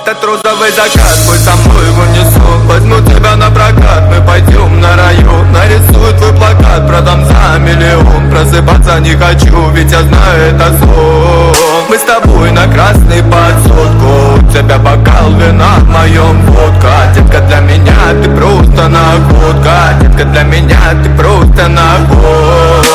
Этот розовый закат, пусть со мной в унисон. Возьму тебя на прокат, мы пойдем на район. Нарисую твой плакат, продам за миллион. Просыпаться не хочу, ведь я знаю, это сон. Мы с тобой на красный под сотку. У тебя бокал вина, в моем водка. Детка, для меня ты просто находка. Детка, для меня ты просто находка.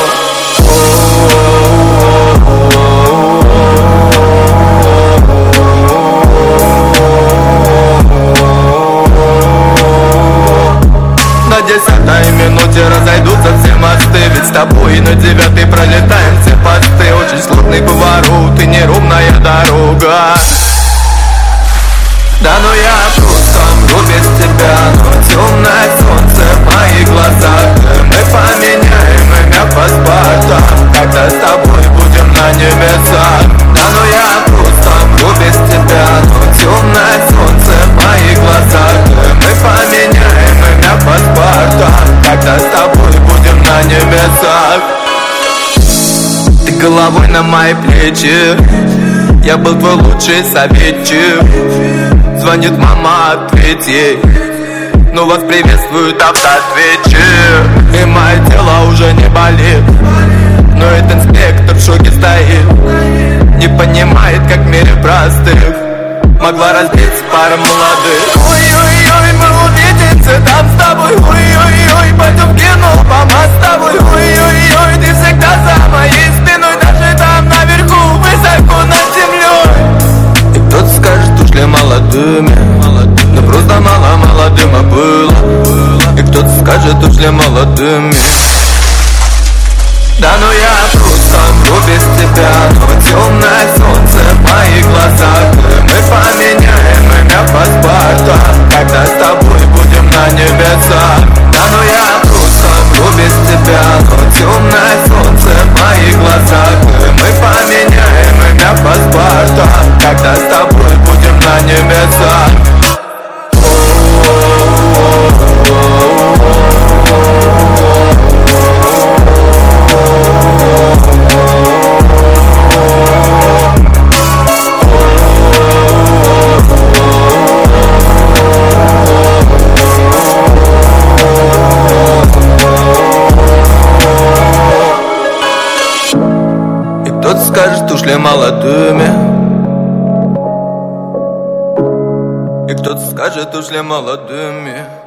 На 10-й минуте разойдутся все мосты. Ведь с тобой на 9-й пролетаем все посты. Очень сложный поворот и неровная дорога. Да ну я просто мру без тебя, но темное солнце в моих глазах. Мы поменяем имя паспорта, когда с тобой будем на небесах. Да ну я просто мру без тебя, но темное солнце в моих глазах. Мы поменяем имя паспорта, когда с тобой будем на небесах. Ты головой на мои плечи, я был твой лучший советчик. Звонит мама, ответь ей, ну вас приветствует автоответчик. И мое тело уже не болит, но этот инспектор в шоке стоит. Не понимает, как в мире простых могла разбиться пара молодых. Ой-ой-ой, мы увидимся там с тобой. Ой-ой-ой, пойдем в кино по мостовой. Ой-ой-ой, ты всегда за моей спиной. Даже там наверху, высоко над землей. И кто-то скажет, ушли молодыми, но просто мало молодым было. И кто-то скажет, ушли молодыми. Да ну я просто мру без тебя, но темное солнце в моих глазах. Мы поменяем имя паспорта, когда с тобой будем на небесах. Да ну я просто мру без тебя, но темное солнце в моих глазах. Мы поменяем имя паспорта, когда с тобой будем на небесах. Кто-то скажет, ушли молодыми. И кто-то скажет, ушли молодыми.